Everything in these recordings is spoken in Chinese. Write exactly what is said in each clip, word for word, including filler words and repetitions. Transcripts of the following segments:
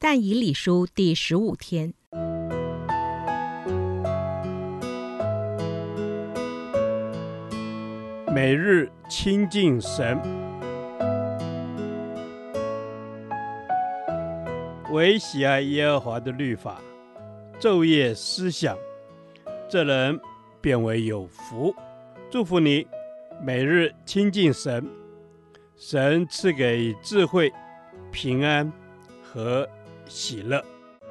但以理书第十五天。 每日亲近神，唯喜爱耶和华的律法，昼夜思想，这人便为有福。祝福你，每日亲近神，神赐给智慧、平安和喜乐。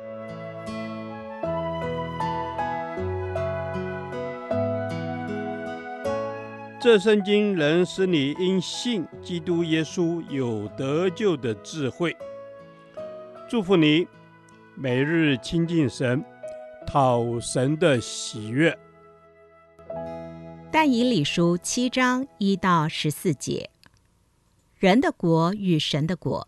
这圣经能使你因信基督耶稣有得救的智慧。祝福你，每日亲近神，讨神的喜悦。 但以理书七章一到十四节，人的国与神的国。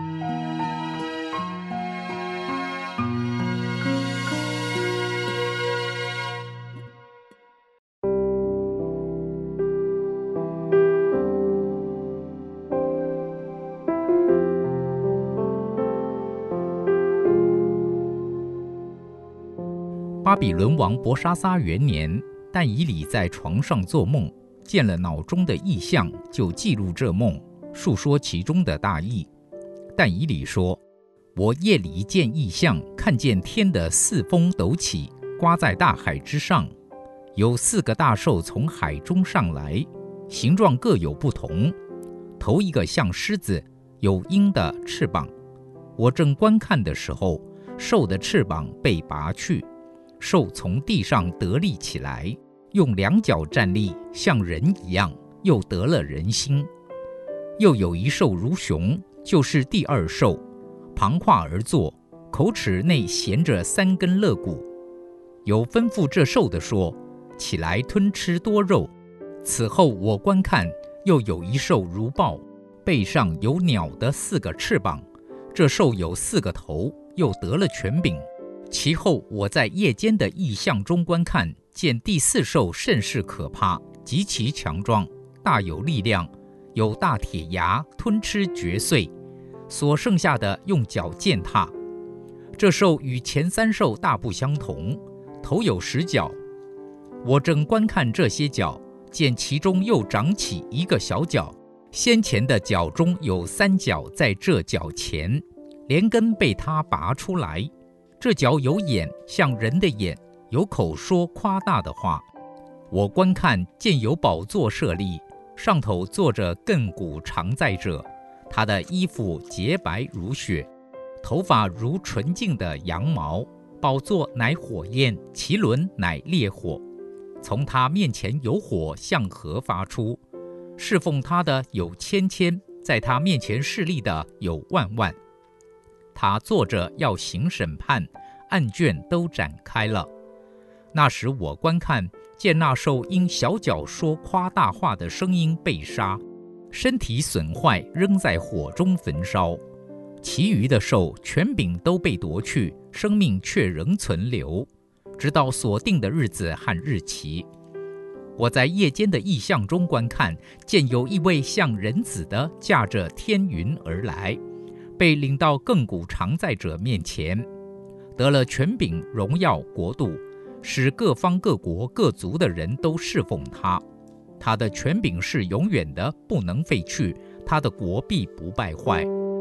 巴比伦王伯沙撒元年，但以理在床上做梦，见了脑中的异象，就记录这梦，述说其中的大意。但以理说：我夜里见异象，看见天的四风陡起，刮在大海之上，有四个大兽从海中上来，形状各有不同。头一个像狮子，有鹰的翅膀。我正观看的时候，兽的翅膀被拔去，兽从地上得立起来，用两脚站立，像人一样，又得了人心。又有一兽如熊，就是第二兽，旁跨而坐，口齿内衔着三根肋骨。有吩咐这兽的说：起来吞吃多肉。此后我观看，又有一兽如豹，背上有鸟的四个翅膀，这兽有四个头，又得了权柄。其后我在夜间的异象中观看，见第四兽甚是可怕，极其强壮，大有力量，有大铁牙，吞吃嚼碎，所剩下的用脚践踏。这兽与前三兽大不相同，头有十角。我正观看这些角，见其中又长起一个小角，先前的角中有三角在这角前，连根被它拔出来。这角有眼，像人的眼，有口说夸大的话。我观看，见有宝座设立，上头坐着亘古常在者，他的衣服洁白如雪，头发如纯净的羊毛，宝座乃火焰，其轮乃烈火。从他面前有火向河发出，侍奉他的有千千，在他面前侍立的有万万。他坐着要行审判，案卷都展开了。那时我观看，见那兽因小角说夸大话的声音被杀，身体损坏，扔在火中焚烧。其余的兽权柄都被夺去，生命却仍存留，直到所定的日子和日期。我在夜间的异象中观看，见有一位像人子的驾着天云而来，被领到亘古常在者面前，得了权柄、荣耀、国度，使各方各国各族的人都侍奉他。他的权柄是永远的，不能废去，他的国必不败坏。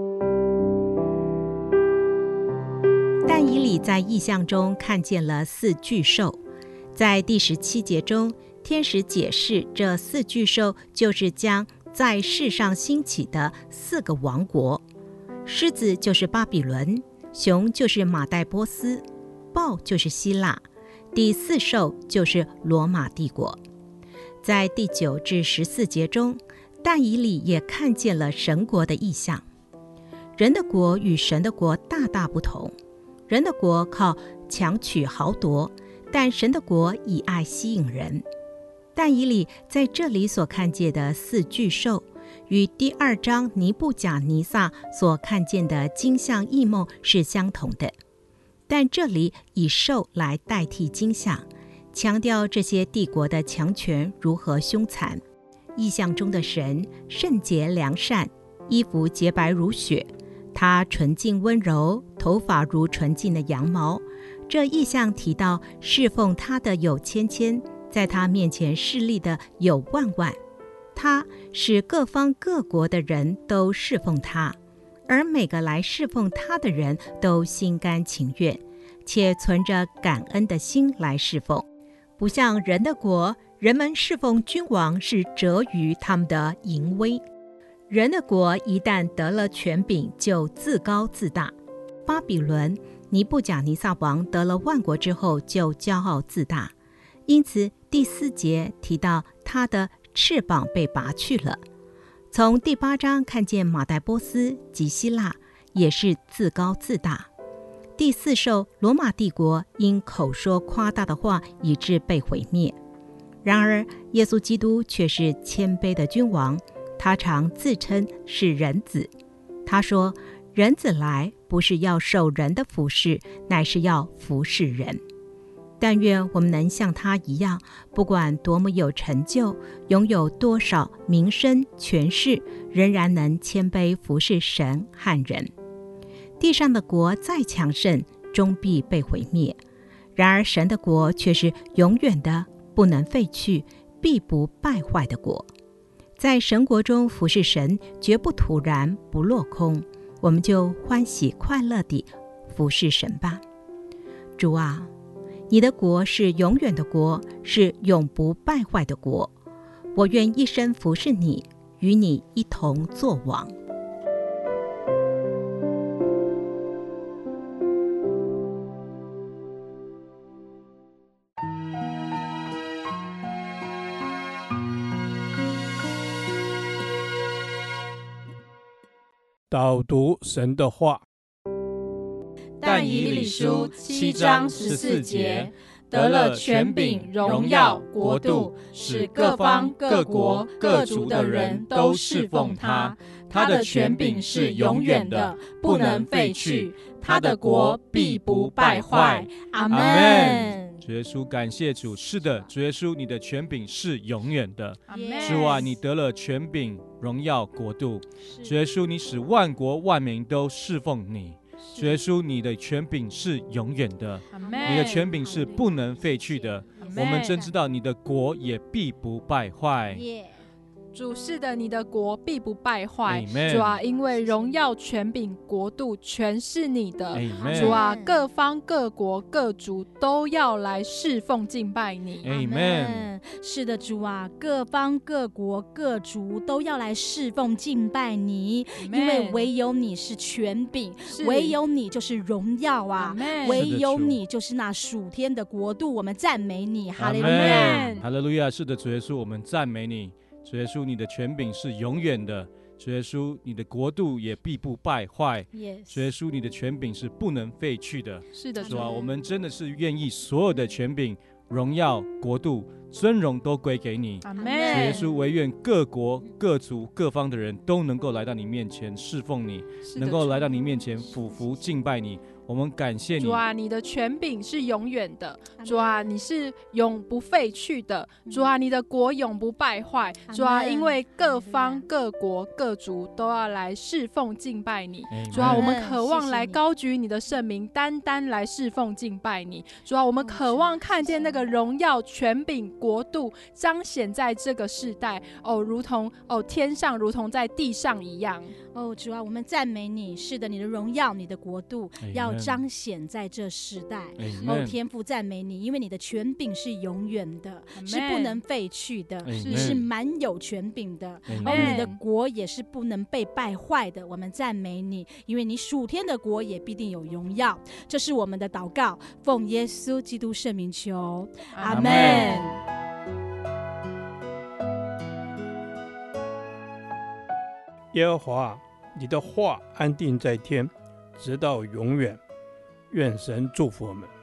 但以理在异象中看见了四巨兽，在第十七节中，天使解释这四巨兽就是将在世上兴起的四个王国。狮子就是巴比伦，熊就是马代波斯，豹就是希腊，第四兽就是罗马帝国。在第九至十四节中，但以理也看见了神国的异象。人的国与神的国大大不同，人的国靠强取豪夺，但神的国以爱吸引人。但以理在这里所看见的四巨兽，与第二章尼布甲尼撒所看见的经象异梦是相同的，但这里以兽来代替经象，强调这些帝国的强权如何凶残。异象中的神圣洁良善，衣服洁白如雪， 他纯净温柔，头发如纯净的羊毛。这意象提到侍奉他的有千千，在他面前侍立的有万万。他使各方各国的人都侍奉他，而每个来侍奉他的人都心甘情愿，且存着感恩的心来侍奉。不像人的国，人们侍奉君王是折于他们的淫威。人的国一旦得了权柄，就自高自大。巴比伦尼布甲尼撒王得了万国之后，就骄傲自大，因此第四节提到他的翅膀被拔去了。从第八章看见马代波斯及希腊也是自高自大。第四兽罗马帝国因口说夸大的话，以致被毁灭。然而耶稣基督却是谦卑的君王，他常自称是人子。他说，人子来不是要受人的服侍，乃是要服侍人。但愿我们能像他一样，不管多么有成就，拥有多少名声权势，仍然能谦卑服侍神和人。地上的国再强盛，终必被毁灭，然而神的国却是永远的，不能废去，必不败坏的国。在神国中服侍神，绝不突然，不落空，我们就欢喜快乐地服侍神吧。主啊，你的国是永远的国，是永不败坏的国。我愿一生服侍你，与你一同作王。 导读神的话。 但以理书七章十四节，得了权柄、荣耀、国度，使各方、各国、各族的人都侍奉他。他的权柄是永远的，不能废去，他的国必不败坏。阿们。 主耶稣，感谢主。是的，主耶稣，你的权柄是永远的。主啊，你得了权柄、荣耀、国度。主耶稣，你使万国万民都侍奉你。主耶稣，你的权柄是永远的，你的权柄是不能废去的。我们真知道你的国也必不败坏。 主是的，你的国必不败坏。 Amen 主啊，因为荣耀、权柄、国度全是你的。 Amen 主啊，各方各国各族都要来侍奉敬拜你。 Amen 是的，主啊，各方各国各族都要来侍奉敬拜你， Amen 因为唯有你是权柄， 是唯有你就是荣耀啊， Amen 唯有你就是那属天的国度。我们赞美你，哈利路 Amen 亚。 哈利路亚。是的，主耶稣，我们赞美你。主耶稣，你的权柄是永远的。主耶稣，你的国度也必不败坏。 Yes 主耶稣，你的权柄是不能废去的。 是的， 主啊，我们真的是愿意所有的权柄、荣耀、国度、尊荣都归给你。 阿主们耶稣，唯愿各国、各族、各方的人都能够来到你面前侍奉你， 是的能够来到你面前俯伏敬拜你。我们感谢你。 主啊，你的权柄是永远的。主啊，你是永不废去的。主啊，你的国永不败坏。主啊，因为各方各国各族都要来侍奉敬拜你。主啊，我们渴望来高举你的圣名，单单来侍奉敬拜你。主啊，我们渴望看见那个荣耀、权柄、国度彰显在这个世代，哦，如同哦天上如同在地上一样。 哦，主啊，我们赞美你。是的，你的荣耀、你的国度 Amen 要彰显在这世代。 Amen 哦，天父赞美你，因为你的权柄是永远的， Amen 是不能废去的， Amen 你是满有权柄的。 Amen 哦，你的国也是不能被败坏的。我们赞美你，因为你属天的国也必定有荣耀。这是我们的祷告，奉耶稣基督圣名求，阿们。 耶和华，你的话安定在天，直到永远。愿神祝福我们。